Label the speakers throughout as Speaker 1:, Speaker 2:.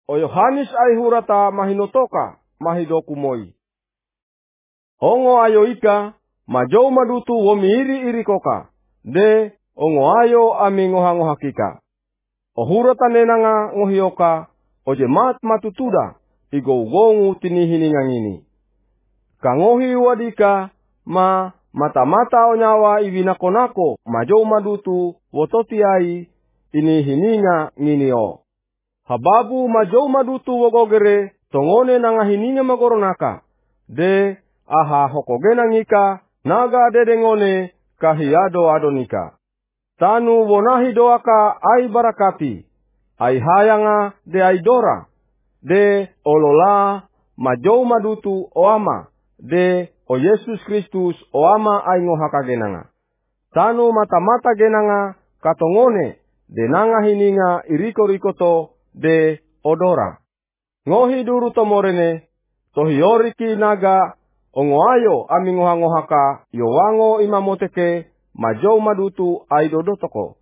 Speaker 1: O Yohanes ai hurata mahinotoka mahidokumoi. Ongo ayo ika majou madutu womiri irikoka. De ongo ayo ami ngohangohakika. O hurata nenanga ngohioka oje mat matutuda igo ugongu tinihiningangini. Kangohi wadika ma mata-mata onyawa ibinakonako majou madutu wototi ai ini hininga nginio. Hababu majou madutu wogogere tongone nanga hininga magoronaka. De aha hokogena ngika naga dedengone kahiado adonika. Tanu wonahi doaka ai barakati. Ai hayanga de ai dora. De olola majou madutu oama. De o Yesus Kristus oama ai ngohaka genanga. Tanu mata-mata genanga katongone de nanga hininga iriko-rikoto de odora. Ngohi duru tomorene tohioriki naga ongoayo ami ngoha-ngohaka yowango imamoteke majou madutu ai dodotoko.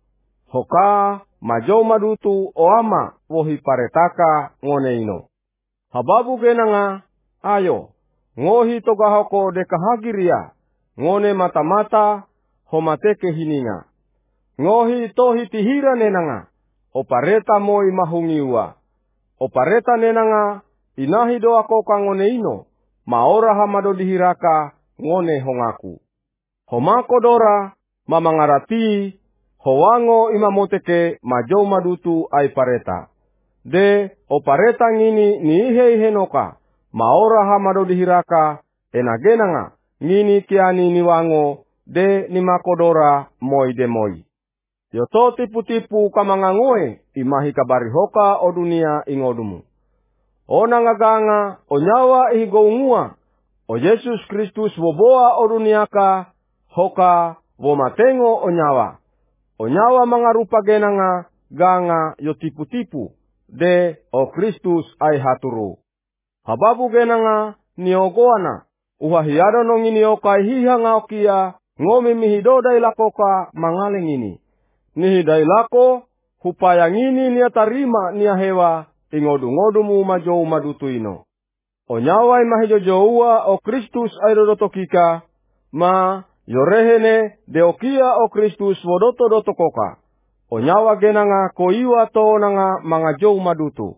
Speaker 1: Hoka majou madutu oama wohi paretaka ngoneino. Hababu genanga ayo ngohi togahoko de kahagiria ngone mata-mata homateke hininga. Ngohi tohi tihira nenanga opareta moi mahungiwa. Opareta nenanga inahi doako kangone ino maora hamado dihiraka ngone hongaku. Homako dora mamangarati howango imamoteke majou madutu ai pareta. De opareta ngini nihe ihenoka maora hamado dihiraka enagenanga ngini kiani niwango de nimakodora moi de moi. Yoto tipu-tipu kamangangoe imahi kabari hoka o dunia ingodumu. Ona ngaganga onyawa ihigoungua o Yesus Kristus woboa o duniaka hoka womatengo onyawa. Onyawa mangarupa genanga ganga yo tipu-tipu de o Kristus ai haturu. Hababu genanga niogoana uhahiado nongini okai hihanga okia ngomi mihidoda ilakoka mangalengini. Nihidai lako hupayangini nia tarima nia hewa ingodu-ngodumu majou madutu ino. Onyawa imahijojoua o Kristus aidodotokika ma yorehene deokia o Kristus wodoto-dotokoka. Onyawa genanga koiwa to nanga mangajou madutu.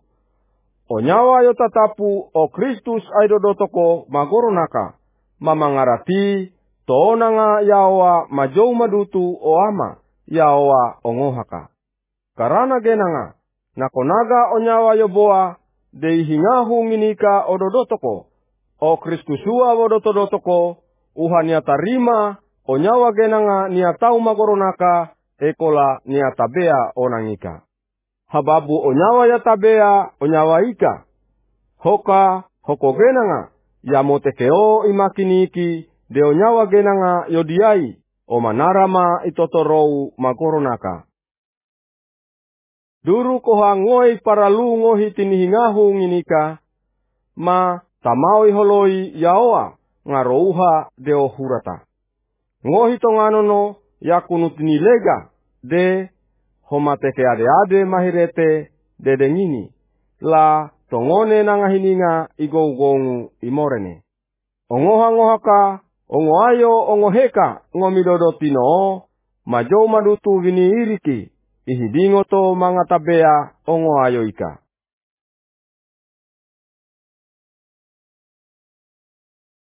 Speaker 1: Onyawa yo tatapu o Kristus aidodotoko magoronaka mamangarati to nanga yawa majou madutu o ama. Yawa ongohaka. Karana genanga nakonaga onyawa yoboa de hingahu nginika ododotoko. O Kristusua wodoto-dotoko uhania tarima onyawa genanga niatau magoronaka ekola niatabea onangika. Hababu onyawa ya tabea onyawa ika. Hoka hoko genanga yamotekeo imakiniki de onyawa genanga yodiai. O manarama itotorou magoronaka. Duru kohangoi paralu ngohi tinihingahu nginika. Ma tamaoi holoi yaoa ngarouha deo hurata. Ngohi tonganono yakunu tinilega de homateke ade-ade mahirete dedengini. La tongone nangahininga igou-gongu imorene. Ongoha-ngohaka ongoayo ongoheka ngomidodotino majou madutu gini iriki ihidingoto mangatabea ongoayo ika.